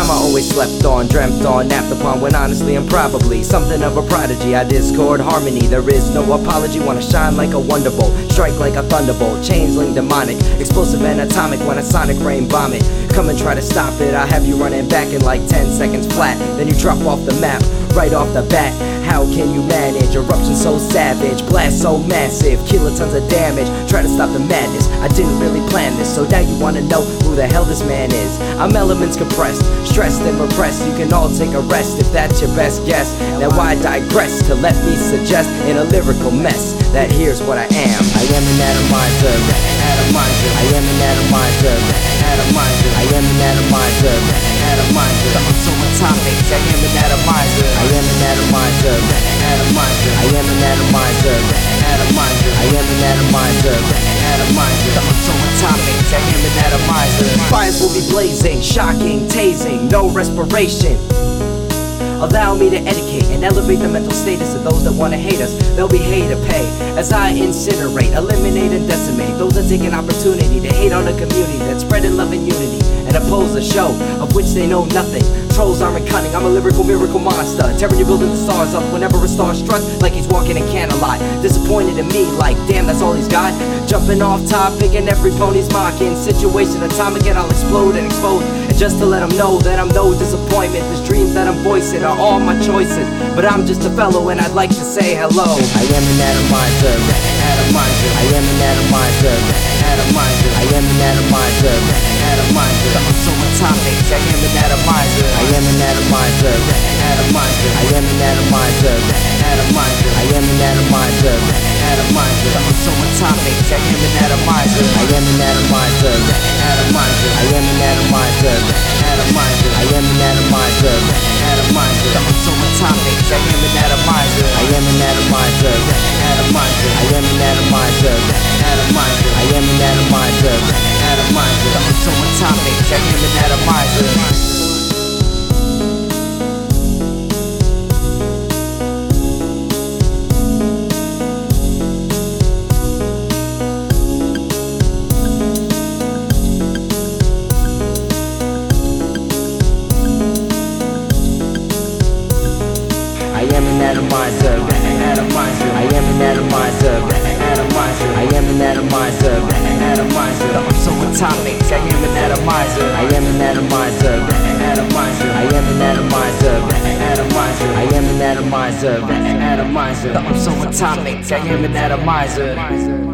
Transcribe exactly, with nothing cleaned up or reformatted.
crime I always slept on, dreamt on, napped upon, when honestly I'm probably something of a prodigy. I discord harmony, there is no apology. Wanna shine like a wonderbolt, strike like a thunderbolt, changeling demonic, explosive and atomic. When a sonic rain bomb it, come and try to stop it. I have you running back in like ten seconds flat, then you drop off the map right off the bat. How can you manage? Eruption so savage, blast so massive, kilotons of damage. Try to stop the madness, I didn't really plan this. So now you wanna know who the hell this man is. I'm elements compressed, stressed and repressed. You can all take a rest if that's your best guess. Now I digress to let me suggest in a lyrical mess that here's what I am. I am an atomizer, atomizer. I am an atomizer, atomizer. I am an atomizer, atomizer. I'm so atomic, I am an atomizer. I am an atomizer, atomizer. I am an atomizer, atomizer. I am an atomizer, atomizer. I'm so atomic, I am an atomizer. Fires will be blazing, shocking, tasing, no respiration. Allow me to educate and elevate the mental status of those that wanna hate us. They'll be hate to pay as I incinerate, eliminate and decimate those that take an opportunity to hate on a community that's spreading love and unity and oppose a show of which they know nothing. Trolls aren't cunning, I'm a lyrical miracle monster, tearing your building the stars up whenever a star struck, like he's walking in candlelight. Disappointed in me, like damn, that's all he's got. Jumping off topic and every pony's mocking. Situation atomic and I'll explode and expose. And just to let them know that I'm no disappointment, these dreams that I'm voicing are all my choices. But I'm just a fellow and I'd like to say hello. I am an atomizer, atomizer. I am an atomizer, atomizer. I am an atomizer, atomizer. I'm so atomic, I am an atomizer. I am an atomizer, atomizer. I am an atomizer, atomizer. I am an atomizer, atomizer. I'm so atomic, I am an atomizer. I am an atomizer, atomizer. I am an atomizer, atomizer. I am an atomizer, atomizer. I'm so atomic, I am an atomizer. I am an atomizer, atomizer. I am an atomizer, atomizer. I am an atomizer, atomizer. I'm so atomic, I am an atomizer. I am an atomizer, atomizer. I am an atomizer, atomizer. I am an atomizer, atomizer. I'm so atomic, I am an atomizer. I am an atomizer, atomizer. I am an atomizer, atomizer. I am an atomizer, atomizer. I'm so atomic, I am an atomizer.